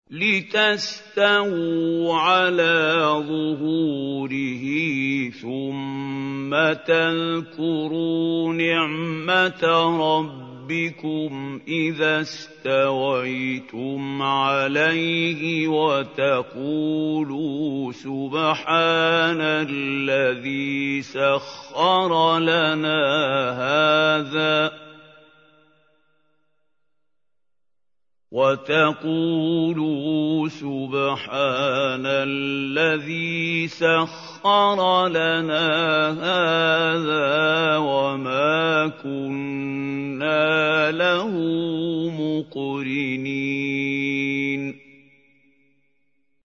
لِتَسْتَوُوا عَلَىٰ ظُهُورِهِ ثُمَّ تَذْكُرُوا نِعْمَةَ رَبِّكُمْ إِذَا اسْتَوَيْتُمْ عَلَيْهِ وَتَقُولُوا سُبْحَانَ الَّذِي سَخَّرَ لَنَا هَٰذَا وَمَا كُنَّا لَهُ مُقْرِنِينَ